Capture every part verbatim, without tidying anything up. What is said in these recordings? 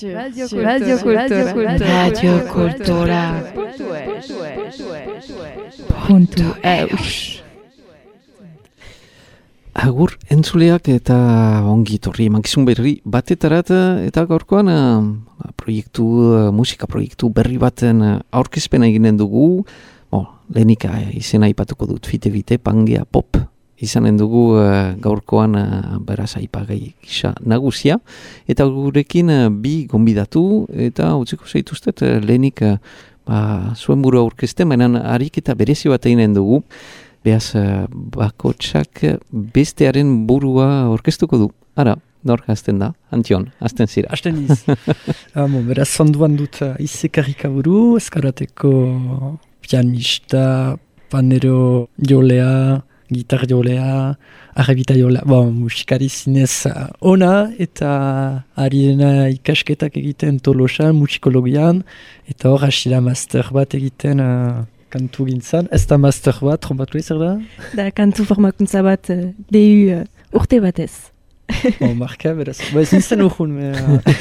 Radio Cultura. Radio Cultura. Puntu eus. Agur entzuleak eta ongi torri emankizun berri batetarat eta gaurkoan uh, proiektu, uh, musika proiektu berri baten uh, aurkezpena eginen dugu. Oh, lehenik uh, izena aipatuko dut fite-fite Pangea Pop izanen dugu uh, gaurkoan uh, beraz aipagai gisa nagusia eta gurekin uh, bi gonbidatu eta utziko zaituztet uh, lehenik uh, ba, zuen buru aurkezten, baina harik eta berezi bat eginen dugu. Beaz, bakotsak bestearen burua orkestuko du. Ara, nor hasten da? Antion, hasten zira. Hasten iz. Amo, beraz, onduan dut izekarrika buru, eskarateko pianista, panero jolea, gitar jolea, arrebita jolea, bon, musikari zinez ona, eta ari dena ikasketak egiten Tolosan, musikologian, eta hor hasila master bat egiten uh, kantu gintzan, ez da master bat, trompatu ezer da? Da, kantu formakuntza bat, uh, D U uh, urte batez. Bon, marka, beraz. Ba, ez nintzen urhun, me...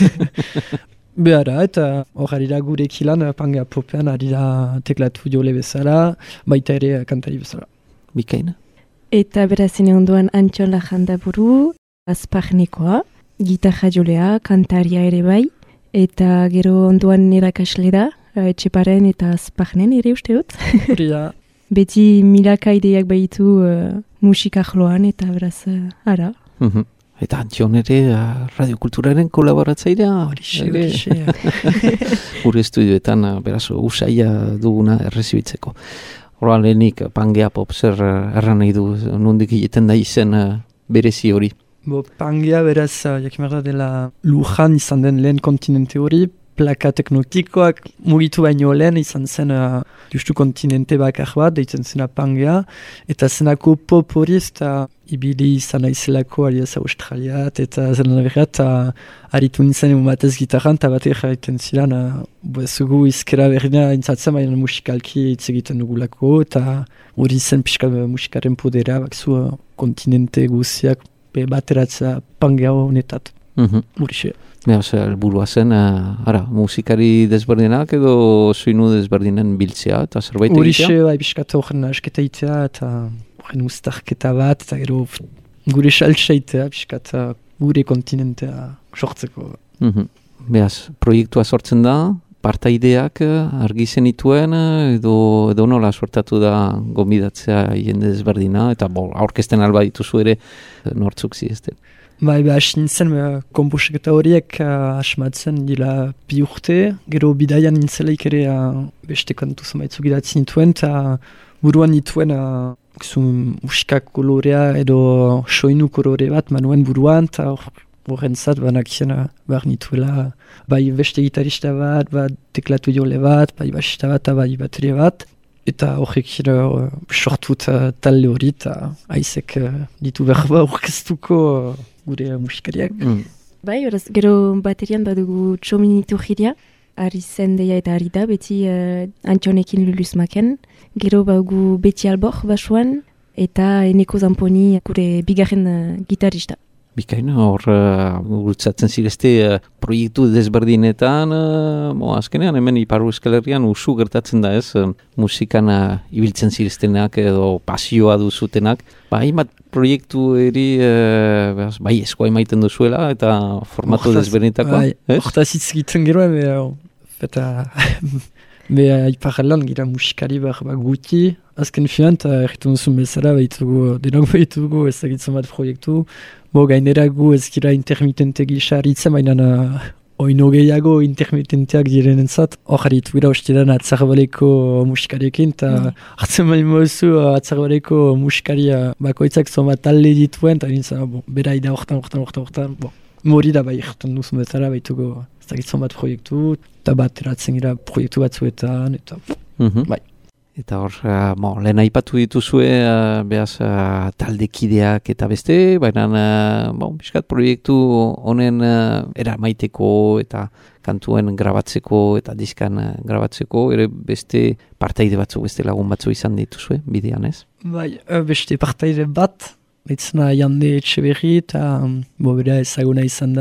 Uh, behara, eta hor ari da gure ekilan, Pangea Popean, ari da teklatu jole bezala, baita ere kantari bezala. Bikaina? Eta berazine ondoan Antxon Lajandaburu, azparnekoa, gitarra jolea, kantaria ere bai, eta gero ondoan erakasle da, etxeparen eta azparnen ere uste dut. Hori da. Beti milaka ideak baitu uh, musika jloan eta beraz, uh, ara. Mm-hmm. Eta Antion ere uh, radiokulturaren kolaboratzailea. Horixe, horixe. Gure estudioetan, uh, beraz, usaia duguna errezibitzeko. Horra lehenik, Pangea Pop zer uh, erran nahi du, nondik egiten da izen uh, berezi hori. Bo, Pangea beraz, uh, jakimerda dela Lujan izan den lehen kontinente hori, plaka teknotikoak mugitu baino lehen izan zen uh, justu kontinente bakar bat, deitzen zena Pangea, eta zenako pop hori eta ibili izan aizelako aliaz Australiat, eta zelan berriat, uh, aritu nintzen egun batez gitarran, eta bat egiten ziren, uh, zugu izkera berrina intzatzen, baina musikalki hitz egiten dugulako, eta hori zen pixka musikaren podera, bakzu uh, kontinente guziak bateratzea Pangea honetat. Mm-hmm. Horixe. Beaz, helburua zen, uh, ara, musikari desberdinak edo soinu desberdinen biltzea eta zerbait egitea? Horixe, bai, biskata horren asketa itea eta horren ustarketa bat, eta gero gure saltsa itea, biskata gure kontinentea sortzeko. Mm-hmm. Beaz, proiektua sortzen da, partaideak argi zenituen edo, edo nola sortatu da gonbidatzea jende desberdina, eta bo, aurkezten alba dituzu ere nortzuk zizten. Bai, ba, asin nintzen, komposeketa horiek uh, asmatzen dila bi urte, gero bidaian nintzelaik ere uh, beste kantu zamaitzu gidatzen nituen, eta buruan nituen uh, musikak kolorea edo soinu kolore bat manuen buruan, eta horren zat banakien uh, behar nituela, bai beste gitarista bat, bat teklatu jole bat, bai basista bat, bai bateria bat, eta horrek uh, sortut uh, talde hori, eta haizek uh, ditu behar ba orkestuko uh, gure musikariak. Mm. Bai, beraz, gero baterian badugu txominitu jiria, ari zendeia eta ari da, beti uh, Antxonekin luluzmaken. Gero badugu Beti Albor basuan, eta Eneko Zamponi gure bigarren uh, gitarista. Bikaina, hor, uh, gurtzatzen zirezte uh, proiektu desberdinetan, uh, bo, azkenean hemen Ipar Euskal Herrian usu gertatzen da ez, uh, musikan uh, ibiltzen zireztenak edo pasioa duzutenak. Ba, hainbat proiektu eri, uh, bai, eskoa emaiten duzuela eta formatu desberdinetakoa. Bai, hortaz hitz egiten gero, eta be Iparraldean gira musikari behar ba, guti, azken finan, eta erritu duzun bezala, behitugu, denok behitugu ezagitzen bat proiektu. Bo, gainera gu ez gira intermitente gisa aritzen, baina uh, oino gehiago intermitenteak direnentzat. Hor haritu gira hostidan atzarbaleko musikariekin, eta mm. hartzen bain mozu uh, atzarbaleko musikaria bakoitzak zoma talde dituen, eta nintzen, bo, bera ida hortan, hortan, hortan, hortan, bo, mori da bai ertan duzun bezala, baituko ezagitzen bat proiektu, eta bat eratzen gira proiektu batzuetan, eta mm-hmm. bai. Eta hor, uh, bo, lehen aipatu dituzue, uh, behaz, uh, taldekideak eta beste, baina, uh, bo, biskat proiektu honen uh, eramaiteko eta kantuen grabatzeko eta diskan uh, grabatzeko, ere beste partaide batzu, beste lagun batzu izan dituzue, bidean ez? Bai, beste partaide bat, Eitzena Jande Etxeberri eta bo bera ezaguna izan da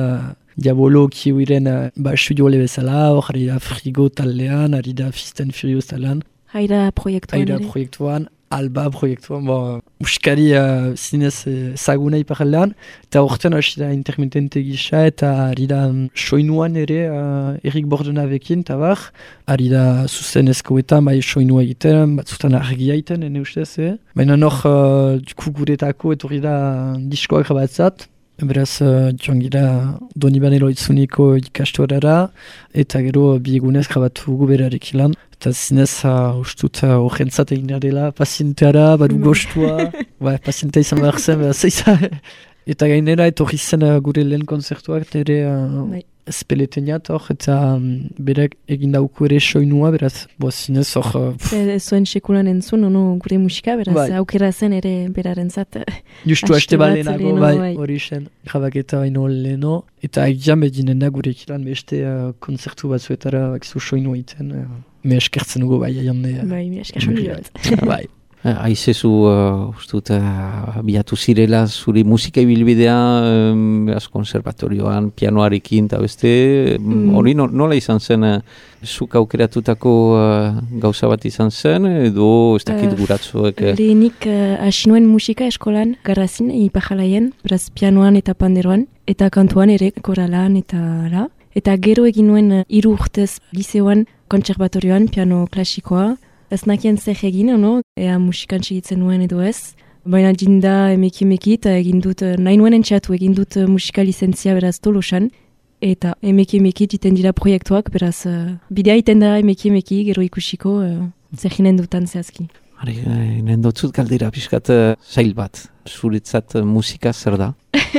Diabolo kiuiren uh, ba, estudiole bezala, hor ari da Frigo taldean, ari da Fist and Furious taldean. Haida proiektuan Haida ere. proiektuan, Alba proiektuan, bo, musikari uh, zinez ezaguna uh, iparaldean, eta horten hasi da intermitente gisa, eta ari da um, soinuan ere uh, Erik Bordenavekin, eta bar, ari da zuzenezkoetan, bai soinua egiten, batzutan argia egiten, ene ustez, eh? Baina nor uh, kukuretako etorri da diskoak rabatzat, beraz uh, joan gira Donibane Loitzuniko ikastuarara, eta gero biegunez grabatu gu berarekin lan. Eta zinez, uh, ustut, uh, horrentzat egin dela, pazienteara, badu gostua, ba, pazientea izan behar zen, behar zeiza. Eta gainera, etorri zen uh, gure lehen konzertuak, ere uh, espeleteniat hor, eta um, berak egin dauku ere soinua, beraz, bo, zinez hor... Uh, Zuen sekulan entzun, ono gure musika, beraz, bai. Aukera zen ere berarentzat. Justu haste balenago, bai, bai. hori zen, grabaketa baino leheno, eta egian bedinen da gure ikilan beste uh, konzertu batzuetara bakizu soinua iten, uh, me eskertzen dugu bai, jende. Bai, me eskertzen dugu. Bai. Aizezu, uh, ustut, uh, biatu zirela zuri musika ibilbidea, um, beraz, konservatorioan, pianoarekin, eta beste, mm. hori no, nola izan zen, uh, zuk aukeratutako uh, gauza bat izan zen, edo ez dakit guratzuek? Uh, Lehenik uh, hasi nuen musika eskolan, garrazin, ipajalaien, beraz, pianoan eta panderoan, eta kantuan ere koralan eta la. Eta gero egin nuen uh, hiru urtez liseoan, konservatorioan, piano klasikoa, ez nakien zer egin, no? Ea musikan segitzen nuen edo ez. Baina jinda emeki emeki eta egin dut, nahi nuen entxatu, egin dut musika lizentzia beraz Tolosan. Eta emeki emeki jiten dira proiektuak, beraz uh, bidea iten da emeki emeki, gero ikusiko uh, zer ginen dutan zehazki. Hari, nien dutzut galdera, pixkat uh, zail bat. Zuretzat uh, musika zer da?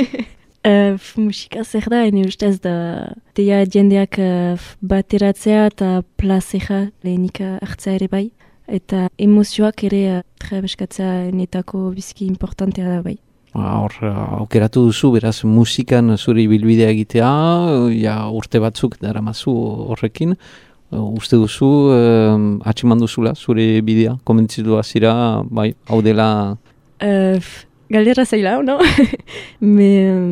Uh, musika zer da, ene ustez da deia jendeak uh, bateratzea eta plazera lehenik uh, hartzea ere bai. Eta emozioak ere uh, trebeskatzea netako bizki importantea da bai. Hor, aukeratu duzu, beraz, musikan zure ibilbidea egitea, ja, urte batzuk daramazu horrekin. Uste duzu, uh, atximan duzula zure bidea, komentzitu azira, bai, hau dela... Uh, Galdera zaila, no? Me,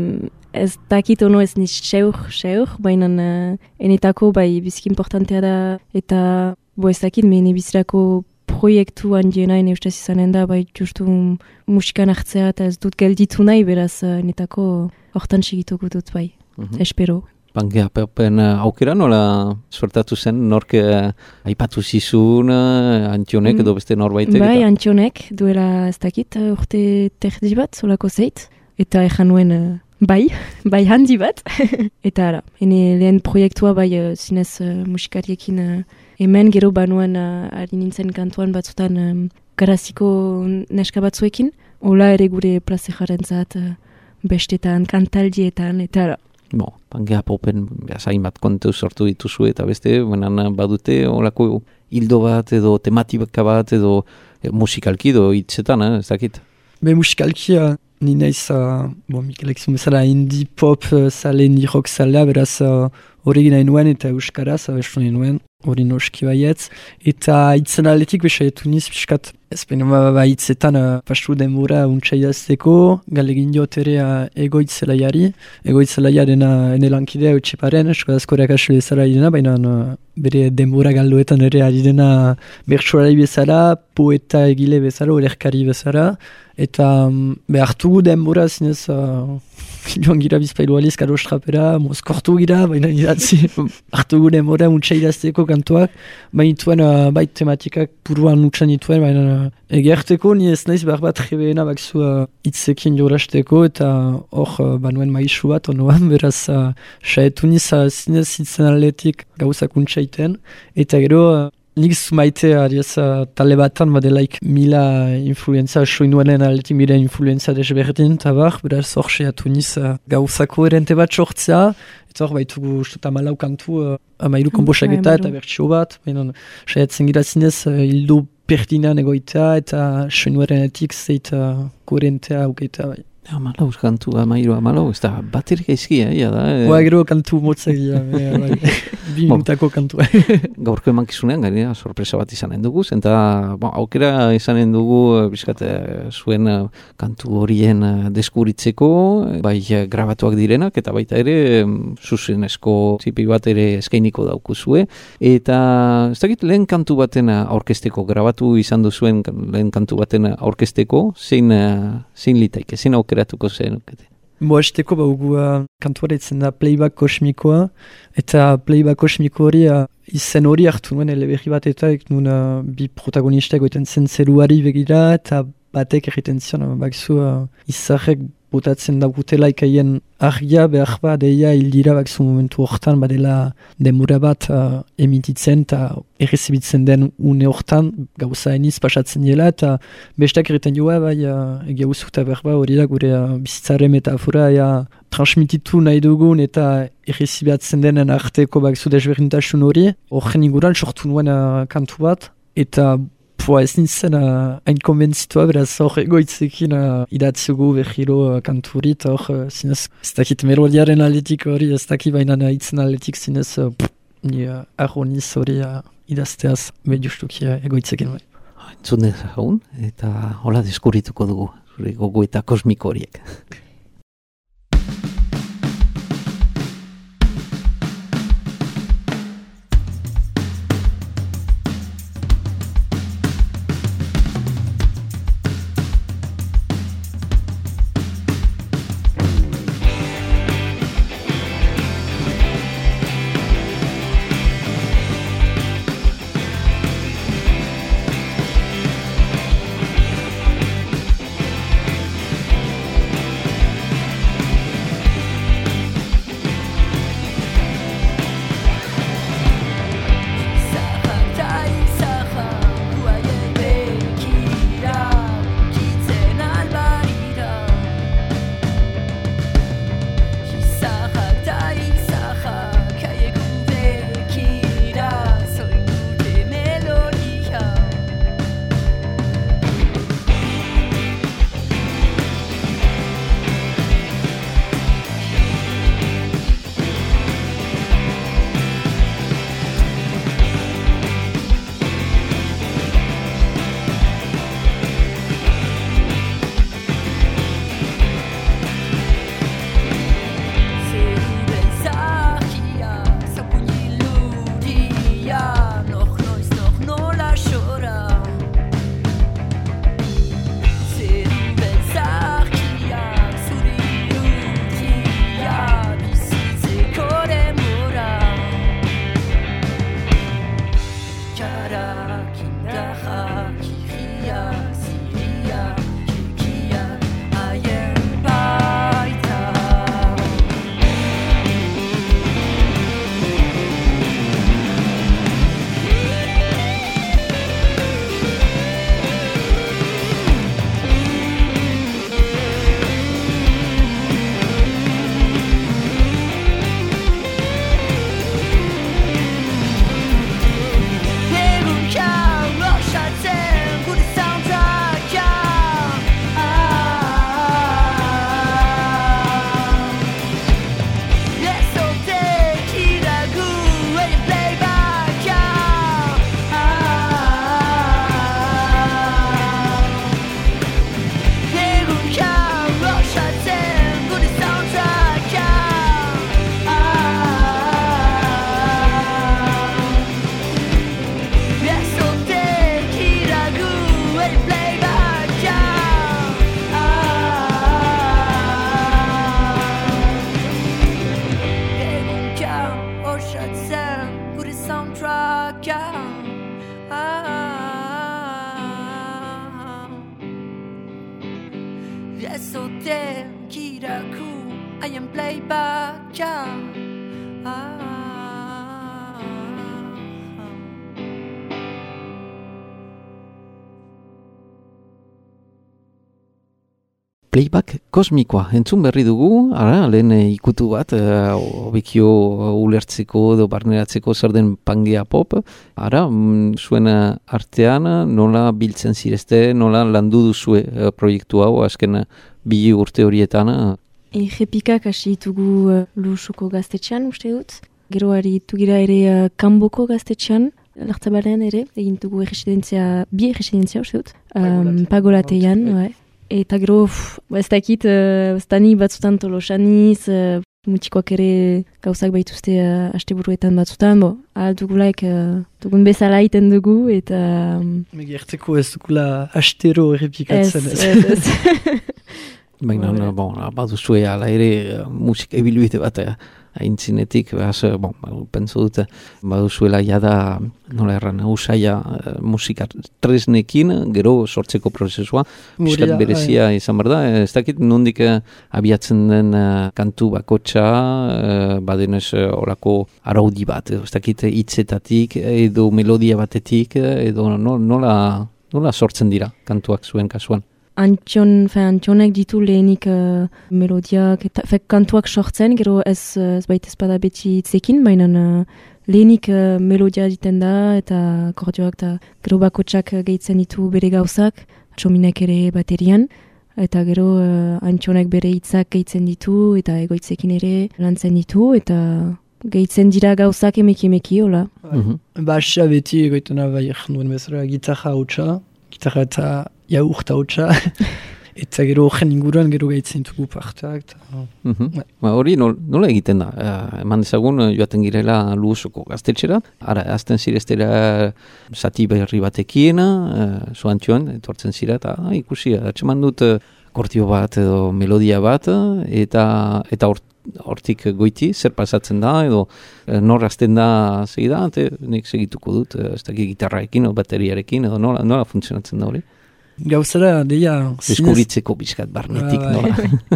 ez dakit ono ez niz seur, seur, baina uh, enetako bai bizki importantea da, eta bo ez dakit, me nebizirako proiektu handiena ene ustez izanen da, bai justu musikan hartzea eta ez dut gelditu nahi, beraz uh, enetako hortan segituko dut bai, mm-hmm. Espero. Pangea, pepen aukera nola suertatu zen, nork uh, aipatu zizun, uh, Antionek edo beste norbaitek? Bai, Antionek duela ez dakit, uh, urte terdi bat, solako zeit, eta ejan nuen uh, bai, bai handi bat. Eta ara, ene lehen proiektua bai uh, zinez uh, musikariekin uh, hemen gero banuan uh, ari nintzen kantuan batzutan um, garaziko neska batzuekin, hola ere gure plazejaren zat, uh, bestetan, kantaldietan, eta ara. Bo, pangea popen zain bat kontu sortu dituzu eta beste, benan badute olako hildo bat edo tematika bat edo e, musikalki edo hitzetan, eh, ez dakit? Be musikalki, uh, ni naiz, uh, bo, Mikelek zumezala indie pop uh, zale, indie rock zalea, beraz hori uh, gina nuen eta euskaraz, abestu nuen, hori noski baietz, eta hitzen aletik besaietu niz, piskat, ez baina ba hitzetan uh, pastu denbora untsa idazteko, galegin diot ere uh, egoitzelaiari, egoitzelaia dena ene lankidea utxiparen, eskodazkoreak asu bezala ari dena, baina uh, bere denbora galduetan ere ari dena bertsolari bezala, poeta egile bezala, olerkari bezala, eta um, behartugu denbora zinez, uh, joan gira bizpailu aliz karo estrapera, mozkortu gira, baina idatzi, hartugu denbora untsa idazteko kantuak, baina ituen, uh, bai tematikak buruan utxan ituen, baina uh, egerteko, ni ez naiz behar bat jebeena bakzu uh, itzekin jorasteko, eta hor uh, banuen maisu bat, onoan, beraz, uh, saetu niz uh, zinez itzen aletik gauzak untsa iten, eta gero, uh, nik zumaite adiaz uh, tale batan badelaik mila influenza, soinuaren aletik mila influenza desberdin, eta bar, beraz hor saiatu niz uh, gauzako erente bat sortzea, eta hor baitugu ustuta malau kantu, uh, amairu komposaketa eta bertsio bat, baina saiatzen gira zinez, uh, hildo perdinean egoitea eta soinuaren aletik zeit uh, koherentea aukeita bai. Amalau, kantu amairu amalau, ez da baterik aizkia, eh, da. Eh? Boa, gero kantu motzegia, bi minutako kantua. Gaurko emankizunean, gainera, sorpresa bat izanen dugu, eta bon, aukera izanen dugu, bizkat, zuen kantu horien deskuritzeko, bai grabatuak direnak, eta baita ere, zuzenezko zipi bat ere eskainiko daukuzue, eta ez dakit lehen kantu baten aurkezteko, grabatu izan duzuen lehen kantu baten aurkezteko, zein, zein litaike, zein aukeratuko zen. Bo, esteko baugu uh, kantuara itzen da playback kosmikoa, eta playback kosmiko hori uh, izen hori hartu nuen eleberri bat eta ek nun uh, bi protagonista egoiten zen zeruari begira, eta batek egiten zion, uh, bakzu uh, izarrek botatzen daukutela ikaien argia behar ba, deia hildira bakzu momentu hortan, badela demura bat uh, emititzen eta errezibitzen den une hortan, gauza eniz pasatzen dela, eta bestak egiten joa, bai, uh, egia uzuta behar ba, hori da gure uh, bizitzaren metafora, ja, transmititu nahi dugun eta errezibiatzen denen arteko bakzu desberdintasun hori, horren inguran sortu nuen uh, kantu bat, eta Poa, ez nintzen hain uh, konbentzitua, beraz hor egoitzekin uh, idatzugu behiro uh, kanturit, hor uh, zinez, ez dakit melodiaren aletik hori, ez dakit baina itzen aletik zinez, uh, pff, ni uh, arroniz hori uh, idazteaz behiustuki uh, egoitzekin. Bai. Entzun dezagun, eta hola deskurituko dugu, zure gogo eta kosmiko horiek. Playback kosmikoa, entzun berri dugu, ara, lehen ikutu bat, hobekio ulertzeko edo barneratzeko zer den Pangea Pop, ara, mm, zuen artean, nola biltzen zirezte, nola landu duzue uh, proiektu hau, azken bi urte horietan? Errepikak hasi ditugu uh, Lusuko gaztetxean, uste dut. Gero ari gira ere uh, Kanboko gaztetxean, Lartzabalen ere, egin dugu erresidentzia, bi erresidentzia, uste dut. Um, Pagolatean, bai. Eta gero, ez dakit, uh, ez dani batzutan tolosaniz, uh, mutikoak ere gauzak baituzte uh, asteburuetan batzutan, bo, ahal dugulaik uh, dugun bezala iten dugu, eta... Um, Megerteko ez dugula astero errepikatzen. Ez, ez, ez. Baina, bueno. bon, baduzue ala ere musika ebiluite bat, haintzinetik, behaz, bon, pentsu dut, baduzuela jada, nola erran, usaia musika tresnekin, gero sortzeko prozesua, piskat berezia izan behar da, ez dakit nondik abiatzen den kantu bakotxa, badenez orako araudi bat, ez dakit hitzetatik, edo melodia batetik, edo nola, nola sortzen dira kantuak zuen kasuan. Antxon, fe, antxonek ditu lehenik uh, melodiak, eta fe, kantuak sortzen, gero ez, ez baita espada beti itzekin, baina uh, lehenik uh, melodia diten da, eta akordioak, eta gero bakotsak gehitzen ditu bere gauzak, txominek ere baterian, eta gero uh, antxonek bere hitzak gehitzen ditu, eta egoitzekin ere lantzen ditu, eta gehitzen dira gauzak emeki emeki, hola. Mm-hmm. Baxa beti egoitena bai duen bezala, gitarra hautsa, gitarra eta jaurta hautsa, eta gero horren inguruan gero gaitzen dugu parteak. Mm-hmm. Ba, hori nol, nola egiten da? Uh, eman dezagun joaten girela Luosoko gaztetxera, ara, azten zireztera zati berri batekiena, uh, zoantioan, etortzen zira, eta ah, ikusi, atxeman dut uh, akordio bat edo melodia bat, eta eta hor, hortik goiti, zer pasatzen da, edo uh, nor azten da segida, eta nik segituko dut, uh, ez dakik gitarraekin, edo bateriarekin, edo nola, nola funtzionatzen da hori? Gauzara, deia... Deskuritzeko bizkat barnetik, ba, nola.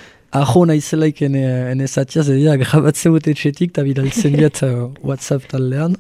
Aho naizelaik ene, ene zatiaz, deia, grabatzen dut etxetik, eta bidaltzen diat uh, WhatsApp taldean.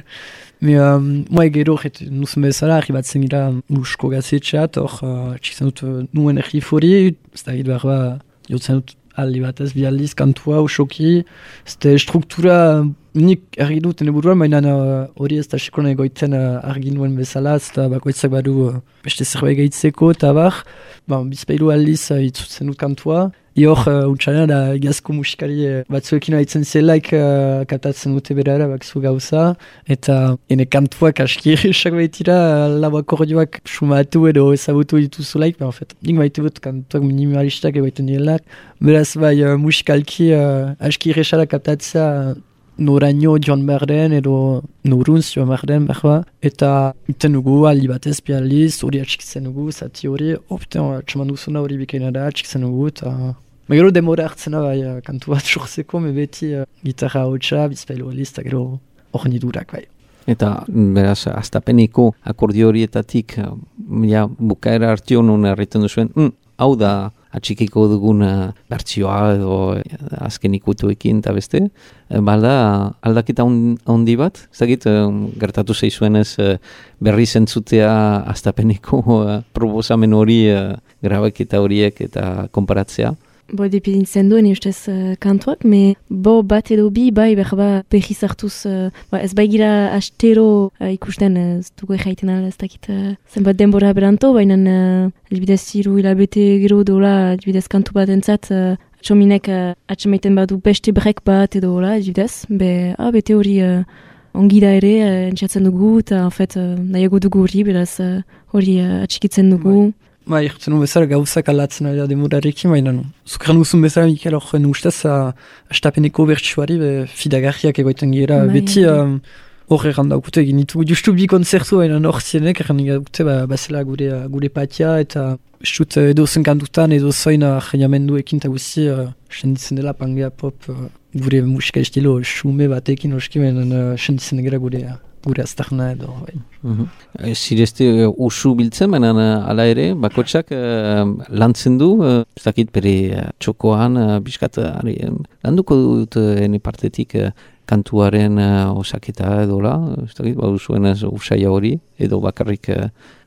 Me, um, moa gero, nuzen bezala, arribatzen gira Lusko gazetxeat, hor, uh, txikzen dut uh, nuen errifori, ez da behar ba, jotzen dut aldi batez, bi aldiz, kantua, usoki, zte struktura nik erri dut ene buruan, baina hori uh, ez da sekolan egoiten uh, argi nuen bezala, ez da bakoitzak badu uh, beste zerbait gehitzeko, eta bar, ba, bizpailu aldiz uh, itzutzen dut kantua. Ior, uh, untxanean, da egazko musikari uh, batzuekin haitzen zelaik uh, katatzen dute berara, bakzu gauza, eta ene kantuak aski erresak baitira, uh, lau akordioak sumatu edo ezagutu dituzulaik, ba, en fet, nik baitu dut kantuak minimalistak egoiten direlak, beraz, bai, uh, musikalki uh, aski erresara katatzea uh, noraino joan behar den, edo noruntz joan behar den, behar eta iten dugu, aldi batez, bi aldiz, hori atxikitzen dugu, zati hori, opten, txaman duzuna hori bikaina da, atxikitzen dugu, eta... Me gero demora hartzena, bai, uh, kantu bat sortzeko, me beti uh, gitarra hautsa, bizpailu aliz, eta gero hori nidurak, bai. Eta, beraz, astapeneko akordio horietatik, ja, bukaera hartio non erriten duzuen, mm, hau da atxikiko dugun uh, bertsioa edo azken ikutuekin eta beste, e, balda aldaketa handi bat, ez dakit, um, gertatu zeizuenez uh, berri zentzutea astapeneko uh, proposamen hori uh, grabaketa horiek eta konparatzea. Bo, depidintzen duen ustez uh, kantuak, me bo bat edo bi bai berba berriz hartuz, uh, ba, ez bai gira astero uh, ikusten, ez dugu erraiten ala, ez dakit uh, zenbat denbora beranto, baina uh, elbidez ziru hilabete gero dola, elbidez kantu bat entzat, uh, txominek uh, atxemaiten badu beste brek bat edo hola, elbidez, be, ah, bete hori uh, ongi da ere, uh, entxatzen dugu, eta en fet, uh, nahiago dugu hori, beraz uh, hori uh, atxikitzen dugu. Ba, irtzen nu bezala gauzak alatzen ari da demorarekin, baina no. Zukran uzun bezala, Mikel, hor ustez, astapeneko bertsuari fidagarriak egoiten gira. Ba, beti hor erran daukute egin ditugu. Justu bi konzertu baina hor zienek, erran daukute, ba, bazela gure, gure patia, eta estut edo zen kantutan, edo zoin jamenduekin, eta guzi, senditzen dela Pangea Pop, gure musika estilo xume batekin, oski, baina senditzen dela gure... gure aztarna edo. Mm-hmm. Zirezte uh, usu biltzen, baina uh, ala ere, bakotsak uh, lantzen du, uh, ez dakit bere uh, txokoan, uh, biskat, uh, landuko dut uh, ene partetik uh, kantuaren uh, osaketa edo la, ez dakit, ba, zuen usaia hori, edo bakarrik uh,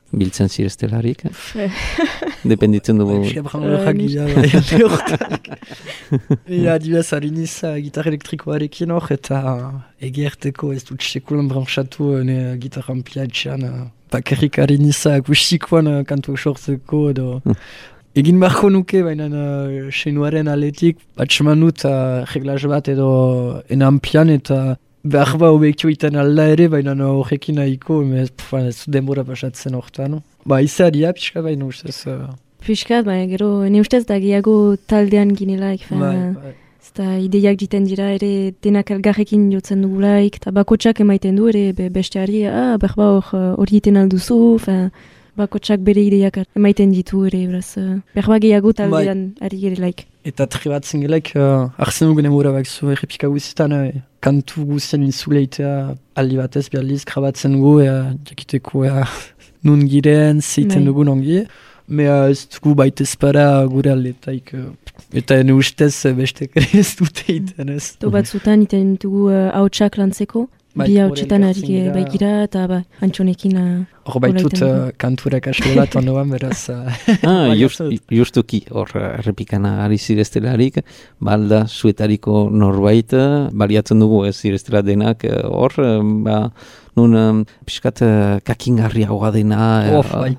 biltzen zireztelarik. Dependitzen dugu. Ja, dibaz hariniz gitar elektrikoarekin hor, eta egerteko ez dut sekulan branchatu gitar ampliatxean. Bakarrik hariniz akustikoan kantuak sortzeko edo... Egin beharko nuke, baina uh, senuaren aletik, batxeman dut uh, reglaz bat edo enampian eta behar ba obekio iten alda ere, baina horrekin nahiko, ez dut denbora pasatzen horretan. Ba, izaria pixka baina ustez. Uh... Piskat, baina gero, ne ustez da gehiago taldean ginelaik. Bai, bai. Eta ideiak diten dira ere denak elgarrekin jotzen dugulaik, eta bakotsak emaiten du ere be, besteari, ah, behar ba hori iten alduzu, fin, bakotsak bere ideiak emaiten ditu ere, beraz, uh, behar gehiago taldean ari gerelaik. Eta tribatzen gelaik, uh, arzen dugun emura bakzu errepika guztietan, uh, kantu guztien insuleitea aldi batez, bializ, krabatzen gu, uh, jakiteko uh, nun giren, zeiten dugun ongi, me uh, ez dugu baitez para gure aldetaik, uh, eta ene ustez bestek ere ez dute iten ez. To batzutan iten dugu hautsak uh, lantzeko, bi hautsetan ari baigira, eta ba, antxonekin... Hor baitut uh, kanturak askolat ondoan, beraz... Uh, ah, just, justuki, hor errepikana ari zireztelarik, balda zuetariko norbait, baliatzen dugu ez zireztela denak, hor, ba, nun um, piskat uh, kakingarriagoa dena... Of, uh,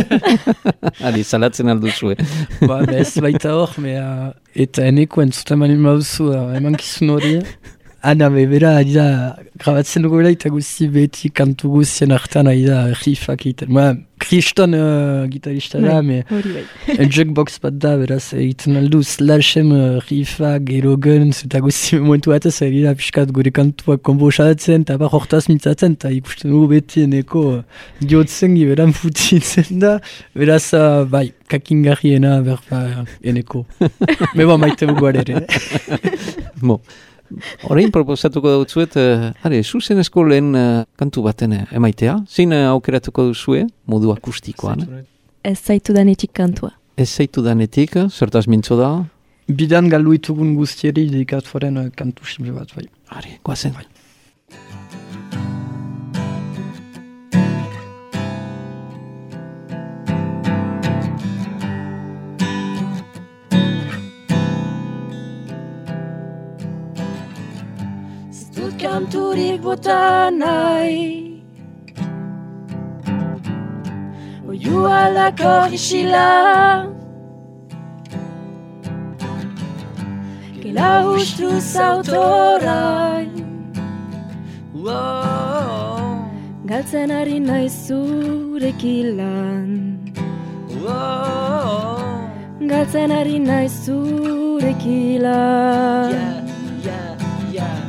bai. Ari, salatzen alduzue. Ba, ez baita hor, mea, eta eneko entzuten manin mauzu, uh, eman kizun hori... Ana, bebera, da, grabatzen dugu eta guzti beti kantu guztien hartan ari da riffak egiten. Ba, kriston uh, gitarista da, me jukebox bat da, beraz, egiten aldu slashem uh, riffak, gero guns, eta guzti momentu batez ari da piskat gure kantuak kombosatzen, eta bar hortaz mitzatzen, eta ikusten dugu beti eneko uh, diotzen giberan futitzen da, beraz, uh, bai, kakingarriena berba uh, eneko. Meba maite bugu ere. Bo. Horein proposatuko dautzuet, uh, are, zuzenezko lehen uh, kantu baten emaitea. Zein uh, aukeratuko duzue, modu akustikoan? Ez zaitu danetik kantua. Ez zaitu danetik, zertaz mintzo da? Bidan galdu itugun guztieri dedikatuaren uh, kantu simple bat, bai. Are, guazen. Bai. Kanturik bota nahi Oiu alako isila Gela ustu zautorai Galtzen ari nahi zurekilan Galtzen ari nahi zurekilan yeah, yeah, yeah.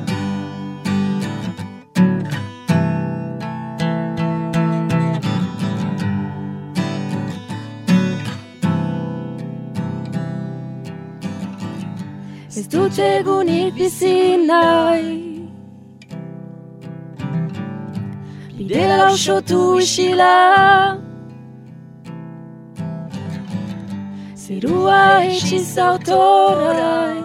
Ez dut egunik bizi nahi Bidela osotu isila Zerua etxiz autorai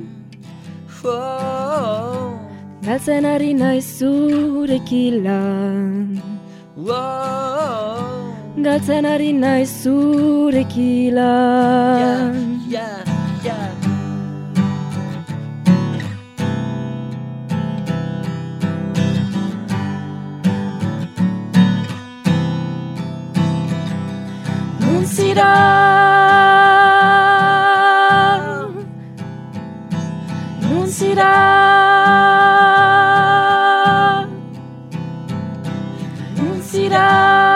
Galtzen ari nahi zurekilan Galtzen ari nahi zurekilan yeah, yeah, yeah. Zira Nun zira Nun zira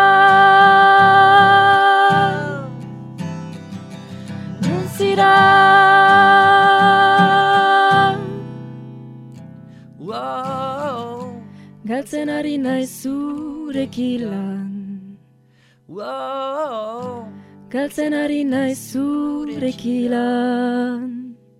Nun zira Galtzen ari nahi zurekilan Galtzen ari nahi zurekilan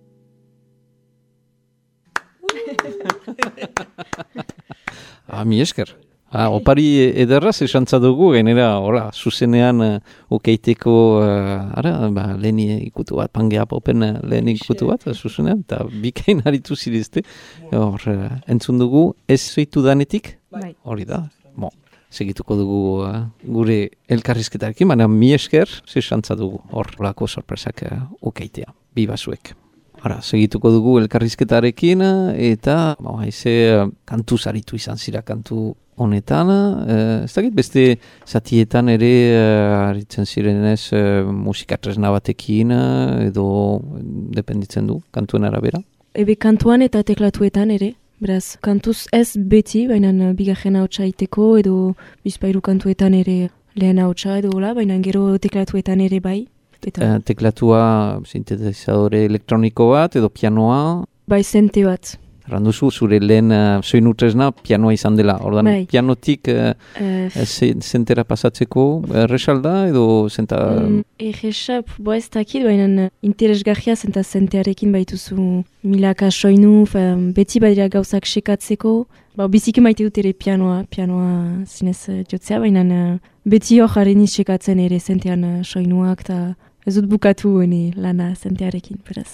Ah, mi esker. Ah, opari ederraz esantza dugu, genera, hola, zuzenean uh, okeiteko, uh, ara, ba, lehen ikutu bat, Pangea Popen lehen ikutu bat, zuzenean, eta bikain haritu zirizte. Hor, uh, entzun dugu, ez zeitu danetik? Bai. Hori da. Bon. segituko dugu uh, gure elkarrizketarekin, baina mi esker, zesantza dugu hor lako sorpresak uh, okeitea, bi basuek. Ara, segituko dugu elkarrizketarekin eta ba, haize kantu zaritu izan zira kantu honetan. Eh, ez dakit beste zatietan ere eh, aritzen zirenez eh, musika tresna batekin eh, edo dependitzen du kantuen arabera? Ebe kantuan eta teklatuetan ere. Beraz, kantuz ez beti, baina bigarren hautsa iteko edo bizpairu kantuetan ere lehen hautsa edo hola, baina gero teklatuetan ere bai. Eta... teklatua sintetizadore elektroniko bat edo pianoa? Bai, zente bat. Randuzu, zure lehen uh, soinu tresna pianoa izan dela. Ordan bai. Pianotik uh, uh, zentera pasatzeko erresalda edo zenta... Mm, Erresap, bo ez dakit, baina interesgarria zenta zentearekin baituzu milaka soinu, fa, beti badira gauzak sekatzeko. Ba, biziki maite dut ere pianoa, pianoa zinez jotzea, baina uh, beti hor jareniz sekatzen ere zentean uh, soinuak, eta ez dut bukatu ene lana zentearekin, beraz.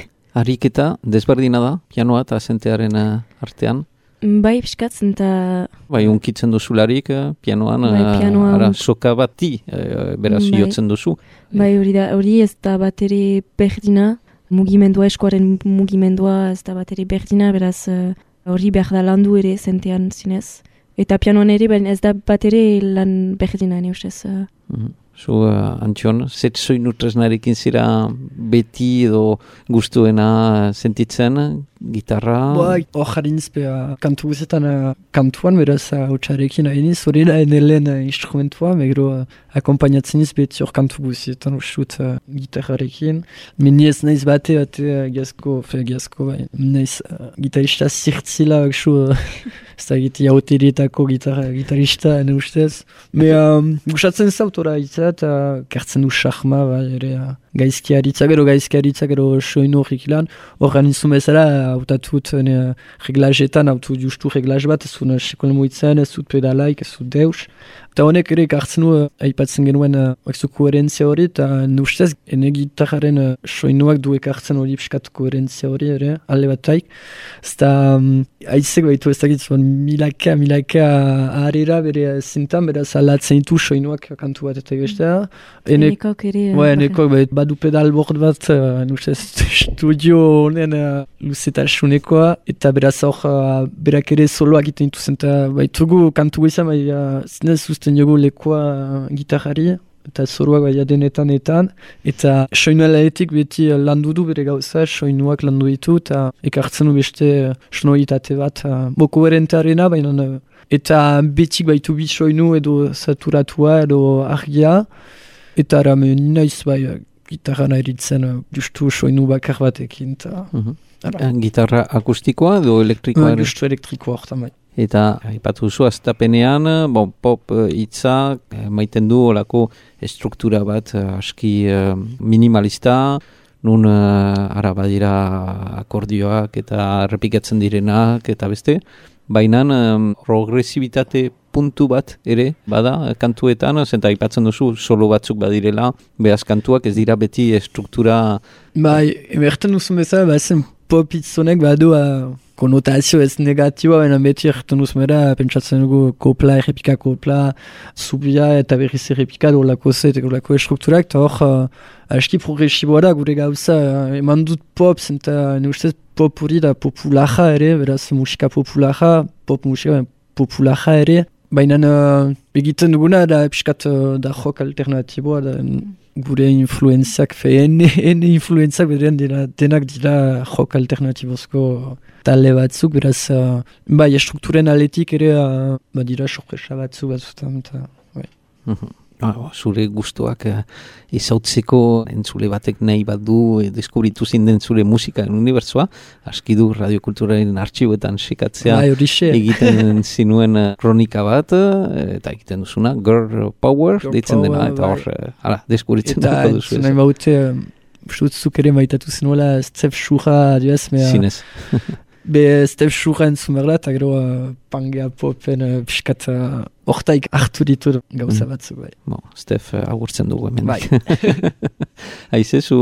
Ariketa desberdina da, pianoa eta zentearen uh, artean? Bai, piskatzen eta... Bai, unkitzen duzularik, uh, pianoan, bai, pianoa uh, ara, un... soka bati, uh, beraz, bai. jotzen duzu. Bai, hori da, hori ez da bat ere berdina, mugimendua, eskuaren mugimendua ez da bat ere berdina, beraz, hori uh, behar da landu ere zentean zinez. Eta pianoan ere, baina ez da bat ere lan berdina, ne ustez. Uh. Mm-hmm. Zu, uh, Antxon, zet soinu tresnarekin zira beti edo gustuena sentitzen, gitarra? Bai, hor jariniz beha kantu guzetan uh, kantuan, beraz hautsarekin hainiz, hori da ene lehen uh, instrumentua, megero uh, akompainatzen iz beti hor kantu guzetan usut uh, gitarrarekin. Mini ez naiz bate, bate uh, giazko, fe giazko, bai, naiz uh, gitarista zirtzila, aksu, uh, ez da giti hauterietako gitarra, gitarista, ene ustez. Me um, gustatzen zautora itza, eta kertzen du xarma, bai, ere uh, gaizkiaritza, gero gaizkiaritza, gero soinu horrik lan, horren izun bezala, hautatut uh, reglajetan, hautu justu reglaj bat, ez zuen sekol moitzen, ez zut pedalaik, ez zut deus. Eta honek ere kartzen du, uh, aipatzen genuen, uh, zu koherentzia hori, eta nustez, ene gitarraren uh, soinuak du ekartzen hori piskat koherentzia hori, ere, alde bataik. Zta, um, aizek baitu ez dakit, zuen milaka, milaka aharera bere zintan, beraz alatzen ditu soinuak kantu bat eta bestea. Enekok ere... Bai, enekok badu pedal bord bat, uh, nustez, studio honen uh, luzetasunekoa, eta beraz hor uh, berak ere soloak iten dituzen, eta baitugu kantu izan, bai, uh, zinez usten jogu lekoa uh, gitarrari, eta soloak bai denetan-etan, eta soinualaetik beti uh, landu du bere gauza, soinuak landu ditu, eta ekartzen du beste uh, sonoitate bat, uh, boko erentarena, baina uh, eta betik baitu bi soinu edo saturatua edo argia, eta ara me naiz bai uh, gitarra nahiritzen uh, justu soinu bakar batekin, eta... Uh-huh. Gitarra akustikoa edo elektrikoa? Uh, justu elektrikoa hortan bai. Eta aipatu zu aztapenean, bon, pop hitza maiten du olako estruktura bat aski uh, minimalista, nun uh, ara badira akordioak eta errepikatzen direnak eta beste, baina um, progresibitate puntu bat ere bada kantuetan, zenta aipatzen duzu solo batzuk badirela, behaz kantuak ez dira beti estruktura... Bai, emerten duzun bezala, bazen pop hitzonek badu uh, konotazio ez negatiboa, baina beti erten duzun bera, pentsatzen dugu kopla, errepika kopla, zubia eta berriz errepika dolako zet, dolako estrukturak, eta hor uh, aski progresiboa da gure gauza, uh, eman dut pop, zenta ne ustez pop hori da populaja ere, beraz musika populaja, pop musika populaja ere, baina uh, egiten duguna da piskat uh, da rock alternatiboa, da gure influenziak, fe ene, ene influenziak beren dira, denak dira rock alternatibozko talde batzuk, beraz, uh, bai, estrukturen aletik ere, uh, ba dira sorpresa batzuk batzutan, eta, bai. Uh-huh. Ah, zure gustuak uh, izautzeko entzule batek nahi bat du e, deskubritu zinden zure musikaren unibertsua, aski du radiokulturaren artxiboetan sekatzea egiten zinuen uh, kronika bat, uh, eta egiten duzuna, Girl Power, Girl deitzen power, dena, eta hor, uh, ala, deskubritzen duko duzu. Eta nahi baute, ustutzuk ere maitatu zinuela, Stef Shura, adioaz, mea... Zinez. Be Stef Shura entzumerla, eta gero uh, pangea popen uh, piskat hortaik uh, hartu ditu gauza batzuk. Bai. Bon, Stef uh, agurtzen dugu hemen. Bai. Haize, zu,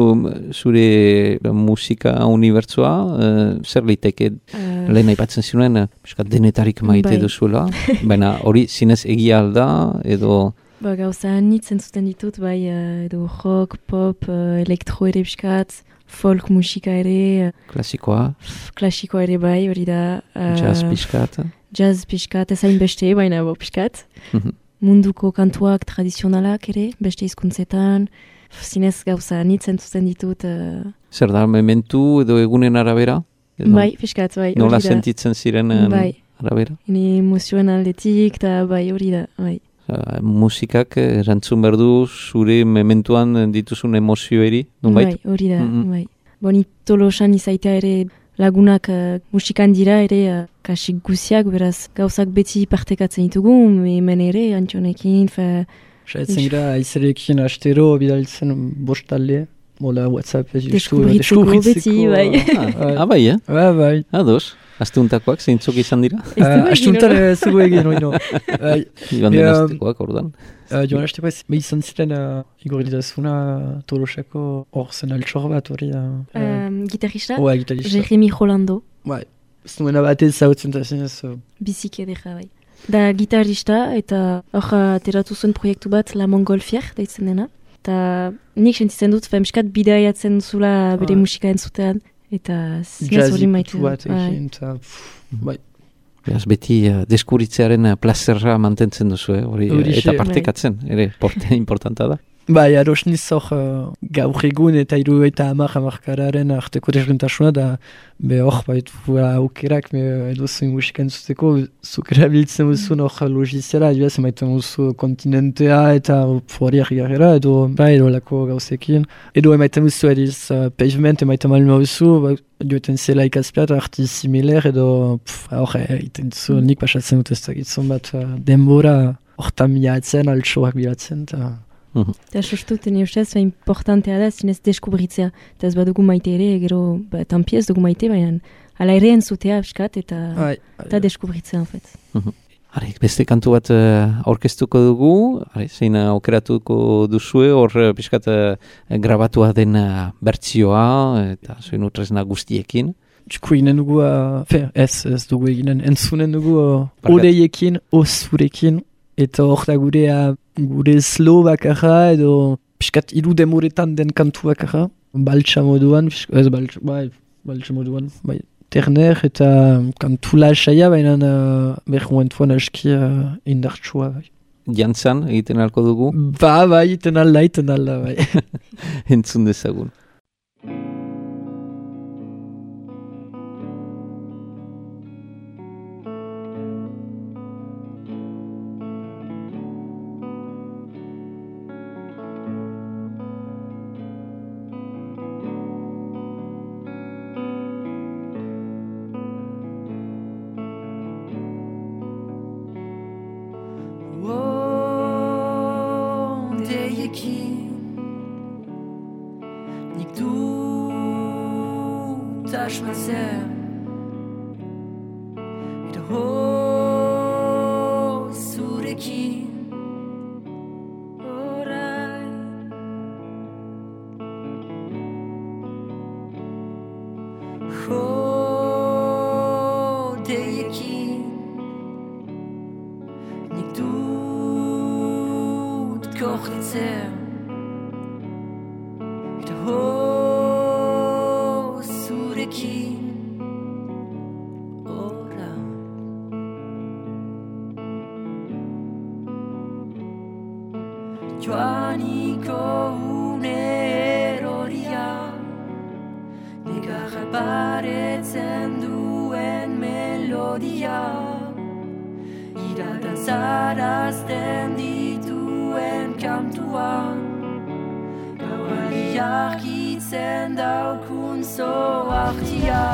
zure musika unibertsoa, uh, zer liteke Uh, lehen aipatzen ziren, uh, piskat denetarik maite Bai. duzuela, baina hori zinez egia alda, edo Ba, gauza anitz entzuten ditut, bai, uh, edo rock, pop, uh, elektro ere piskat, folk musika ere, uh, klasikoa, klasikoa ere bai, hori da. Uh, jazz piskat. Jazz piskat, ezain beste, baina bo piskat. Mhm. Munduko kantuak tradizionalak ere, beste hizkuntzetan, zinez gauza anitz entzuten ditut. Uh, Zer da, mementu edo egunen arabera? Edo bai, piskat, bai, nola hori da. sentitzen zirenen Bai. arabera? Ni emozioen aldetik, eta bai, hori da, bai. Uh, musikak eh, erantzun behar du zure mementuan dituzun emozioeri, nonbait? Bai, hori da, Mhm. bai. Boni tolosan izaitea ere lagunak uh, musikan dira ere uh, kasik guziak, beraz gauzak beti partekatzen ditugu, hemen ere, Antxonekin, fe... Saiatzen gira, aizerekin astero bidaltzen bostalde, mola WhatsApp ez justu. Deskubritzeko beti, bai. Ah, ah, bai, eh? Ba, bai. Ados, astuntakoak zeintzuk izan dira? Ez dugu egin, Astuntan no? ez dugu egin, oino. Bai. Joan den Ja, astekoak, ordan. Uh, joan asteko ez, behi izan ziren uh, igorri ditazuna Tolosako hor zen altxor bat hori. Uh, Um, gitarrista, Oa, gitarista. Jeremy Rolando, Bai. Ez nuena batez zautzen eta zinez. Uh, bizik edera, bai. Da gitarrista, eta hor uh, ateratu zuen proiektu bat, La Montgolfière, daitzen dena. Eta nik sentitzen dut, femskat bidaiatzen zula bere Ah. musika entzutean, eta zinez jazzy hori maite. putu bat bai. egin, eta pff, bai. Beraz, beti uh, deskuritzearen uh, plazerra mantentzen duzu, eh? Hori, Horixe, eta bai. partekatzen, ere, porte importanta da. Bai, ados niz hor uh, gaur egun eta hiru eta hamar hamarkararen arteko desberdintasuna da be hor baitu aukerak me edo zein musika entzuteko zuk erabiltzen duzun hor logiziala adibidez emaiten duzu kontinentea eta hori garrera edo bai edo lako gauzekin edo emaiten duzu ediz uh, pavement emaiten malma duzu ba, joeten zela ikazpeat arti similar edo pff, hor egiten duzu nik pasatzen dut ez dakitzen bat uh, denbora hortan milatzen altxoak bilatzen eta Eta sustu, teni ustez, ba, importantea da, zinez deskubritzea. Eta ez badugu maite ere, gero, ba, tanpi ez dugu maite, baina ala ere entzutea piskat, eta, bai, eta deskubritzea, en fait. Are, beste kantu bat uh, aurkeztuko dugu, are, zein uh, aukeratuko duzue, hor uh, pixkat uh, grabatua den uh, bertsioa, eta zuen utresna guztiekin. Txuko eginen dugu, uh, fe, ez, ez dugu eginen, entzunen dugu uh, Barkat. odeiekin, ozurekin, eta hor da gure, uh, gure slow bakarra, edo piskat hiru demoretan den kantu bakarra, baltsa moduan, piskat, ez baltsa, bai, baltsa moduan, bai, terner, eta kantu lasaia, baina uh, behar momentuan aski uh, indartsua, bai. Jantzan egiten alko dugu, Ba, bai, iten alda, iten alda, bai. entzun dezagun. Odeiekin nik dut asmatzen eta ho zurekin orain odeiekin nik dut kochlitzen eta ho zurekin orain joaniko une eroria negarra baretzen duen melodia iragan zarazten dituen kantua gauari argitzen daukun zoartia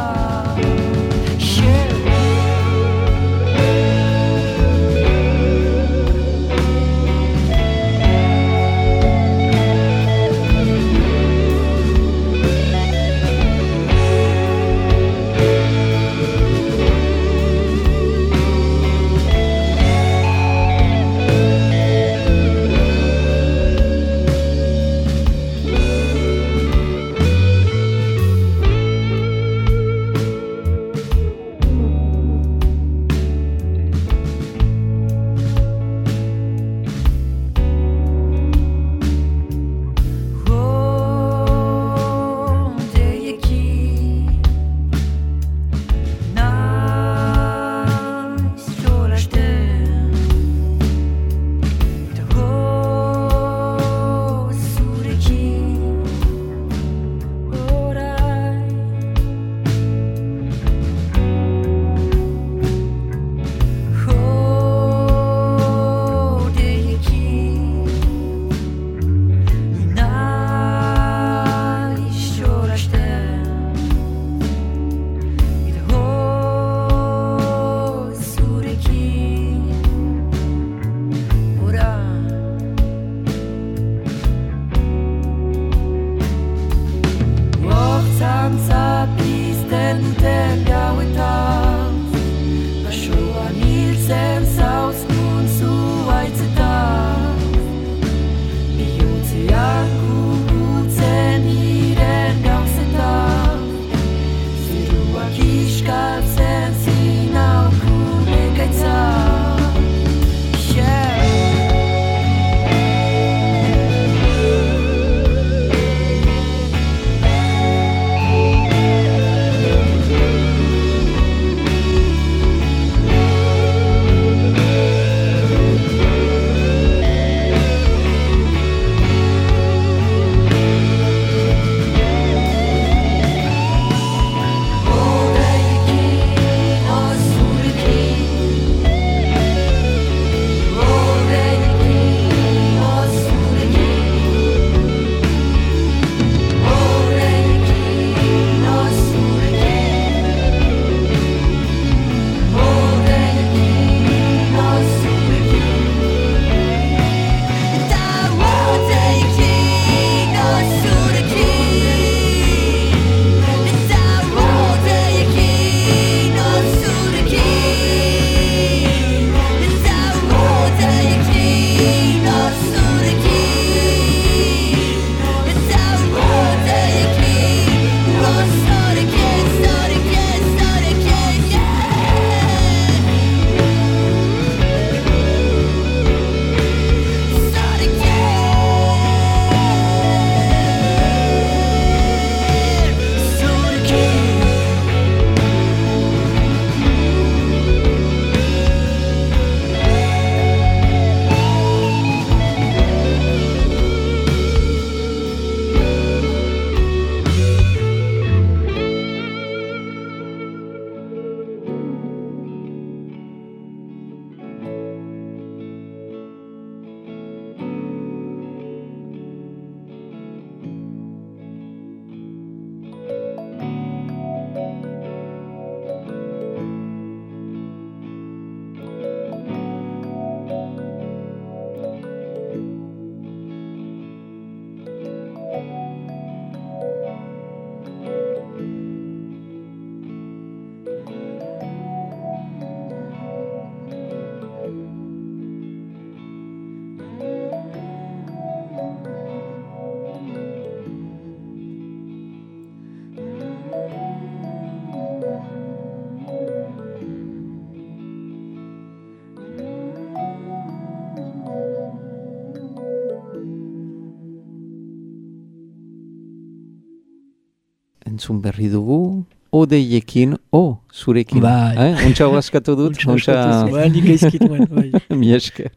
entzun berri dugu, odeiekin, o, zurekin. Bai. Eh? Untxa askatu dut. Untxa askatu bai, nik gaizkit nuen, bai. Mi esker.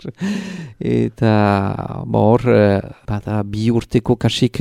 Eta, bo hor, bada bi urteko kasik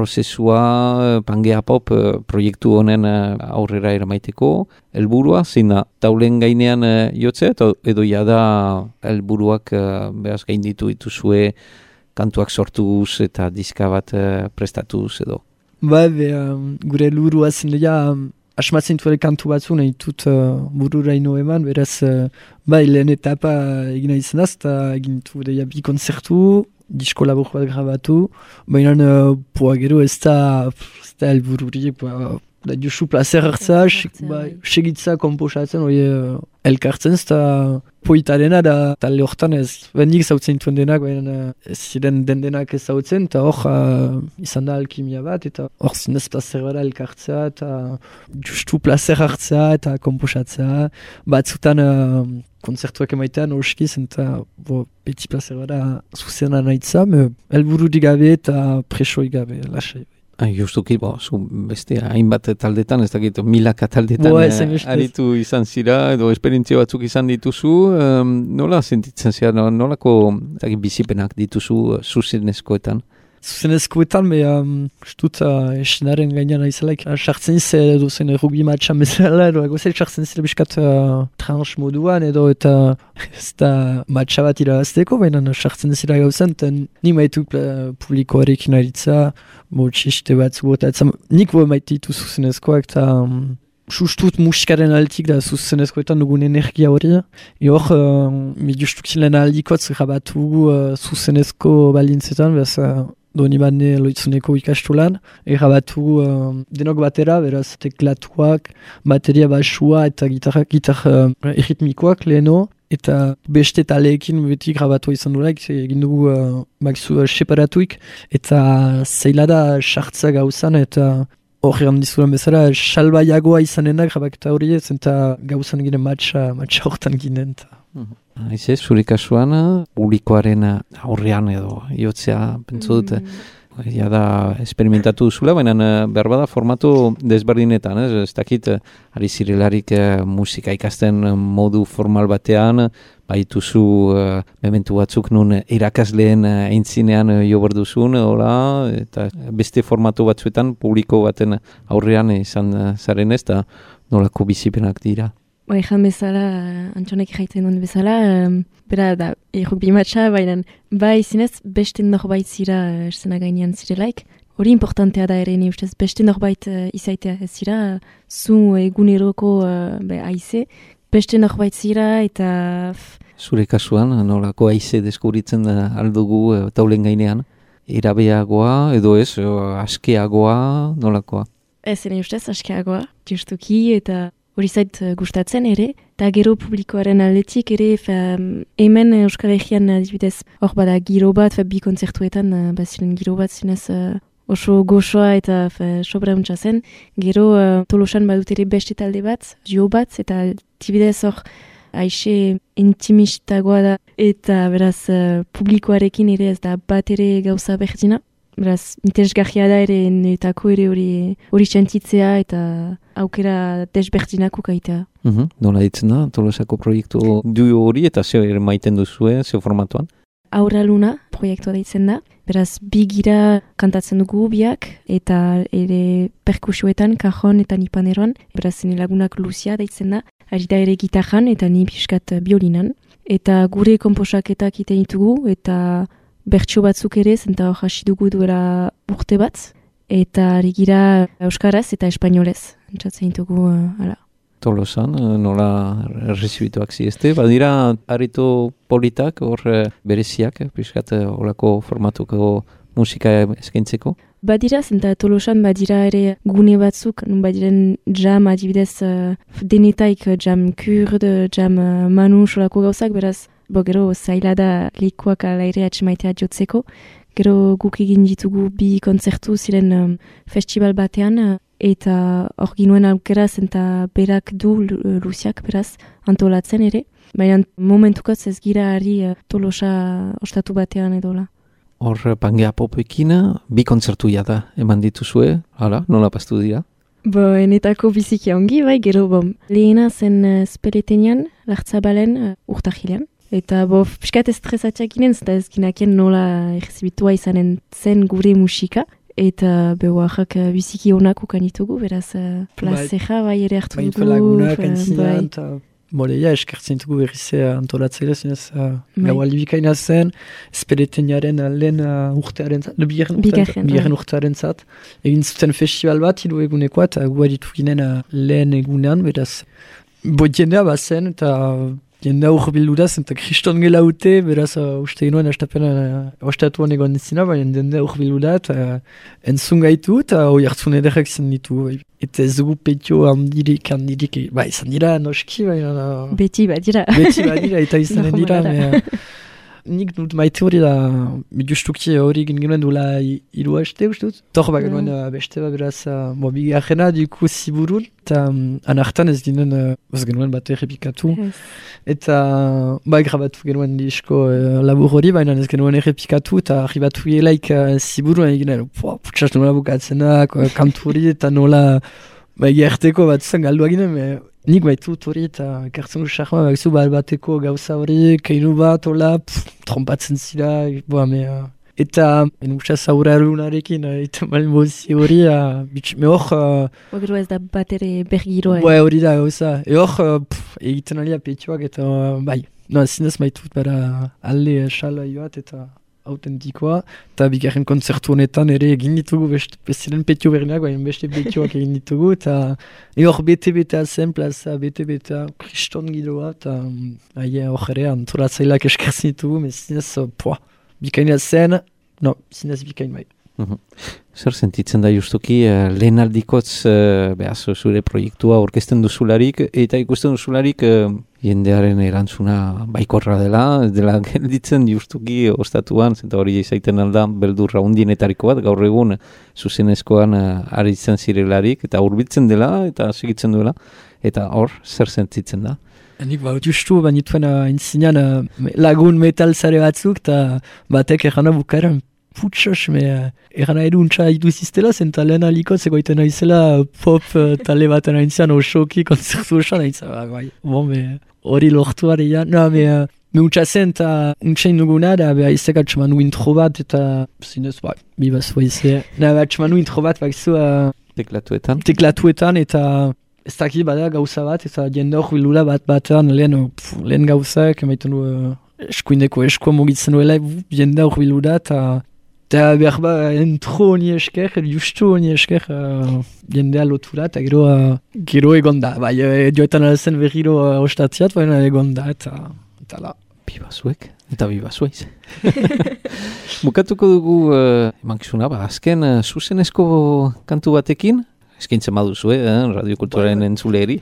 prozesua, Pangea Pop proiektu honen aurrera eramaiteko, helburua zein da, taulen gainean jotzea, edo jada helburuak behaz gainditu dituzue, kantuak sortuz eta diska bat prestatuz edo. Bai, be, um, gure helburua zen dira, um, asmatzen tuare kantu batzu nahi dut uh, burura ino eman, beraz, uh, bai, lehen etapa egina izan az, eta egin tu deia bi konzertu, disko labur bat grabatu, baina uh, poa gero ez da, ez da helbururik, da justu placer hartza, segitza komposatzen, hori uh, elkartzen, ez da poitarena da talde hortan ez, bendik zautzen tuen denak, baina ez ziren den denak ez zautzen, eta hor uh, izan da alkimia bat, eta hor zinez placer bada elkartzea, eta justu placer hartzea, eta komposatzea, batzutan uh, konzertuak emaitean horskiz, eta bo, beti placer bada zuzena nahitza, helbururik gabe eta presoik gabe, lasai. Justuki, bo, zu beste hainbat taldetan, ez dakit, milaka taldetan Boa, eh, aritu izan zira, edo esperientzia batzuk izan dituzu, um, nola sentitzen zira, no, nolako dakit, bizipenak dituzu zuzenezkoetan? Zuzenezkoetan, be, um, estut uh, esenaren gainean aizalaik, sartzen ze duzen rugbi matxan bezala, edo agozek sartzen zira biskat uh, tranche moduan, edo eta ez da matxa bat irabazteko, baina sartzen zira gauzan, eta ni maitu uh, publikoarekin aritza, motxiste batzu botatzen, nik bo maititu zuzenezkoak, eta um, sustut musikaren altik da zuzenezkoetan dugun energia hori. Hor, uh, mi justukilen aldikotz grabatu uh, zuzenezko balintzetan, bez, uh, doni bane loitzuneko ikastolan, errabatu uh, denok batera, beraz teklatuak, bateria basua eta gitarra, gitar uh, erritmikoak leheno, eta beste taleekin beti grabatu izan duelaik, egin dugu uh, bakzu uh, separatuik, eta zeila da sartza gauzan, eta hori handizuran bezala, salbaiagoa izanenak grabaketa hori ez, eta gauzan ginen matxa, matxa hortan ginen. Haize, zure kasuan, publikoaren aurrean edo, iotzea, pentsu dute, mm. ja da, esperimentatu duzula, baina behar bada formatu desberdinetan, ez, ez dakit, ari zirelarik musika ikasten modu formal batean, baituzu uh, mementu batzuk nun irakasleen uh, eintzinean uh, jo berduzun, hola, eta beste formatu batzuetan publiko baten aurrean izan uh, zaren ez, da nolako bizipenak dira. Ba, ezan bezala, Antxonek jaiten duen bezala, um, bera da, errukbi matxa, baina bai zinez, beste norbait zira esena gainean zirelaik. Hori importantea da ere, ni ustez, beste norbait uh, izaitea ez zira, zu eguneroko uh, be, aize, beste norbait zira eta... Zure kasuan, nolako aize deskubritzen uh, aldugu uh, taulen gainean? Irabeagoa, edo ez, uh, askeagoa, nolakoa? Ez, ere ustez, askeagoa, justuki, eta... Hori zait gustatzen ere, eta gero publikoaren aldetik ere, fe, hemen Euskal Herrian adibidez, hor bada giro bat, fe, bi konzertuetan, baziren giro bat zinez uh, oso goxoa eta sobra untsa zen. Gero uh, Tolosan badut ere beste talde bat, jo bat, eta adibidez hor aixe intimistagoa da, eta beraz uh, publikoarekin ere ez da bat ere gauza berdina. Beraz, interesgarria da ere netako ere hori hori sentitzea eta aukera desbertinako kaitea. Mm-hmm. Nola ditzen da, Tolosako proiektu duo hori eta zeo ere maiten duzue, zeo formatuan? Aurra Luna proiektua deitzen da. Beraz, bi gira kantatzen dugu biak eta ere perkusioetan, kajon eta nipaneroan. Beraz, zene lagunak Lucia deitzen da. Ari da ere gitarran eta ni pixkat biolinan. Eta gure komposaketak iten ditugu eta... Bertso batzuk ere, zenta hor hasi dugu duela urte bat, eta ari gira euskaraz eta espainolez. Entzatzen ditugu, uh, ala. Tolosan, nola errezibituak ziezte, badira harito politak, hor bereziak, piskat, horako formatuko musika eskaintzeko? Badira, zenta Tolosan badira ere gune batzuk, nun badiren jam adibidez uh, denetaik jam kurd, jam uh, manu solako gauzak, beraz, bo gero zaila da likuak ala ere atxemaitea jotzeko. Gero guk egin ditugu bi konzertu ziren um, festival batean uh, eta hor ginuen aukera zenta berak du Luziak beraz antolatzen ere. Baina momentukotz ez gira ari uh, Tolosa ostatu batean edola. Hor Pangea Popekin bi konzertu jada eman dituzue, hala, nola pastu dira? Bo, enetako biziki ongi, bai, gero, bo, lehena zen uh, speletenean, lartzabalen, uh, urtahilean. Eta, bo, piskat estresatxak ginen, zeta ez ginakien nola errezibitua izanen zen gure musika. Eta, beho, ahak uh, biziki onak ukanitugu, beraz, uh, plazeja, bai, ere hartu dugu. Bai, lagunak, entzinean, eta... Bole, ja, eskertzen dugu berrize antolatzaile, zinez, uh, gaualdi bikaina zen, espeletenearen uh, lehen uh, urtearen zat, bigarren urtearen, urtearen zat. Egin zuten festival bat, hiru egunekoa, eta gu aditu ginen uh, lehen egunean, beraz, bo jendea bazen, eta jendea urbildu da zen, eta kriston gela ute, beraz, uh, uste ginoen, astapen, uh, ostatuan egon dizina, baina jendea urbildu da, eta uh, entzun gaitu, eta hoi hartzun ederrak zen ditu. Eta ez dugu petio handirik, handirik, ba, izan dira, noski, baina... Beti badira. Beti badira, eta izanen dira, me... Nik dut maite hori da, justuki hori genuen duela hiru haste, uste dut. Tor ba genuen mm. beste ba beraz, bo bigarrena duku ziburun, eta um, anartan ez ginen, uh, ez genuen bat errepikatu. Yes. Eta ba grabatu genuen disko uh, labur hori, baina ez genuen errepikatu, eta arribatu gelaik uh, ziburun eginen, putsaz nola bukatzenak, uh, kantu hori, eta nola ba egerteko bat zen galdua ginen, me... Nik baitut hori eta kartzen guzarma bakizu bat bateko gauza hori, keinu bat, hola, trompatzen zira, boa, me, uh, eta enugsa zaura lunarekin, uh, eta malmozi hori, uh, me hor... Uh, Ogero ez da bat ere bergiroa. Boa, hori da gauza, e hor uh, egiten alia petioak, eta uh, bai, no, zinez baitut bera alde xala joat, eta autentikoa, eta bigarren kontzertu honetan ere egin ditugu beste, bestiren petio berriak, baina beste petioak egin ditugu, eta hor bete-betea zen plaza, bete-betea kriston giroa, eta aie hor ere antolatzaileak eskertzen ditugu, me zinez, poa, bikaina zen, no, zinez bikain bai. Uhum. Zer sentitzen da justuki, uh, lehen aldikotz uh, behaz zure proiektua orkesten duzularik, eta ikusten duzularik uh, jendearen erantzuna baikorra dela, dela gelditzen justuki ostatuan, zenta hori izaiten alda beldurra undienetariko bat, gaur egun zuzenezkoan uh, aritzen zirelarik, eta hurbiltzen dela, eta segitzen duela, eta hor, zer sentitzen da? Nik ba, justu, banituen uh, intzinean uh, lagun metal zare batzuk, eta batek errana bukaeran, putxos, me erana edu untsa iduziztela, zenta lehen aliko zegoiten aizela pop uh, tale baten aintzian osoki konzertu osan aintza, bai, bon, me hori lortu areia, no, me, uh, me untsa zen, eta untsain duguna, da, beha izek atxamanu intro bat, eta zinez, bai, bibaz boize, na, atxamanu intro bat, bakizu, uh, teklatuetan, teklatuetan, eta ez dakit bada gauza bat, eta jende hor bilula bat batean, lehen, pf, lehen gauzak, emaiten du, uh, eskuindeko eskoa mugitzen duela, jende hor bilula, eta Eta behar ba, entro honi esker, justu honi esker, uh, jendea lotura, eta gero, uh, gero egon da. Bai, uh, joetan alzen berriro uh, ostatziat, baina egon da, eta, eta la. Biba zuek, eta biba zuaiz. Bukatuko dugu, uh, emankizuna, ba, azken uh, zuzenezko kantu batekin, eskaintzen baduzu, eh, radiokulturaren entzuleri.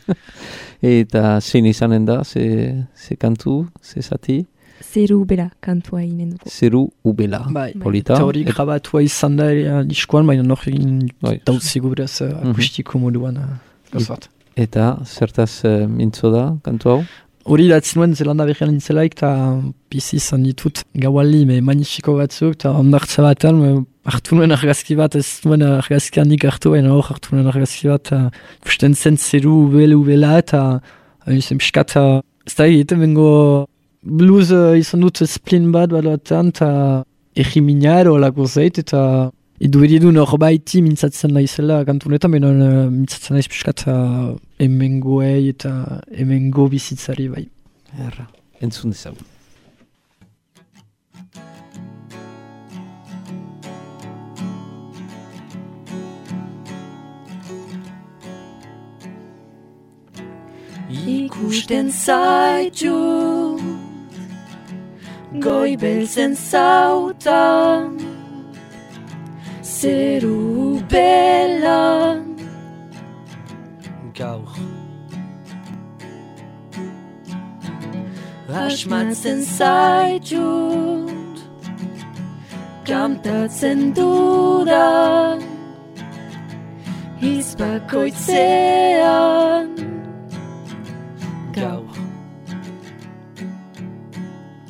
Eta zein izanen da, ze, ze kantu, ze zati? Zeru ubela kantua inen dugu. Zeru ubela, bai, polita. Eta hori grabatua izan da ere diskoan, baina nor egin dautzigu beraz uh, akustiko moduan. Uh, eta zertaz uh, mintzo da kantu hau? Hori datzen nuen Zelanda berrian nintzelaik, eta bizi izan ditut gaualdi, me magnifiko batzuk, eta ondartza batean, hartu nuen argazki bat, ez nuen argazki handik hartu, baina hor hartu nuen argazki bat, usten zen zeru ubela ubela, eta zen piskat, ez da egiten bengo blues uh, izan dut splin bat baloatan, eta egimina ero lako zait, eta edu eridu norbaiti mintzatzen naizela kantunetan, baina uh, mintzatzen naiz piskat uh, emengoei eta emengo bizitzari bai. Erra, entzun dezagun. Ikusten zaitu Goi beltzen zautan Zeru belan Gaur Asmatzen zaitut Kantatzen dudan Izbakoitzean Gaur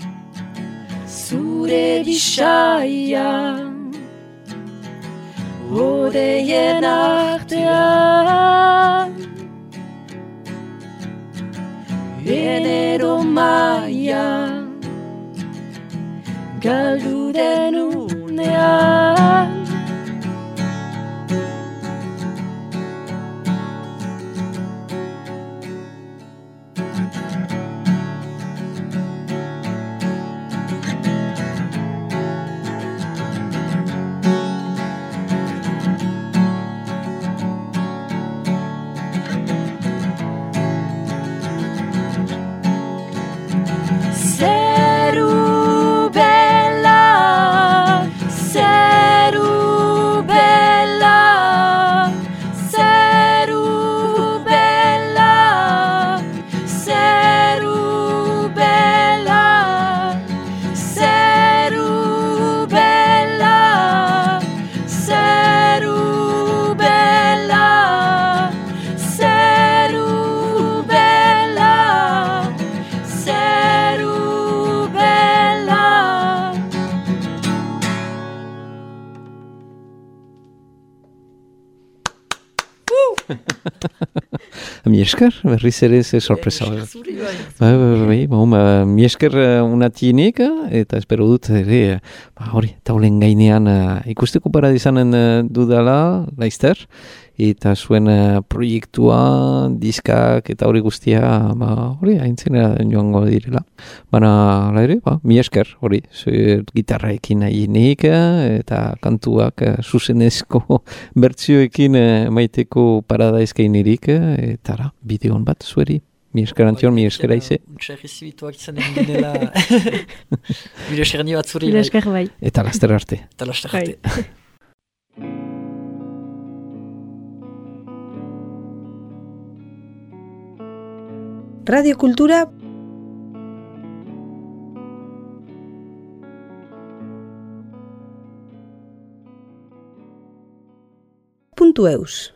Zure bisaian Odeien artean Enero maian Galdu den unean Zeru bella, zeru bella, zeru bella, zeru bella, zeru bella, zeru bella, zeru bella, zeru Mi esker, berriz ere ze sorpresa. Bai, bai, bai, bon, ba, mi esker unatienik, eta espero dut ere, ba, hori, taulen gainean uh, ikusteko paradizanen uh, dudala, laizter, eta zuen uh, proiektua, diskak eta hori guztia, ba, hori, haintzenera joango direla. Baina, hala ere, ba, mi esker, hori, zer gitarraekin nahienik, eta kantuak uh, zuzenezko bertzioekin uh, maiteko paradaizkeinirik, eta ara, bideon bat zueri. Mi esker antion, mi esker aize. Untsa errezibituak izan egin dela. Mire esker ni bat zuri. Mire esker bai. Eta laster arte. Eta laster arte. Radio Kultura puntu eus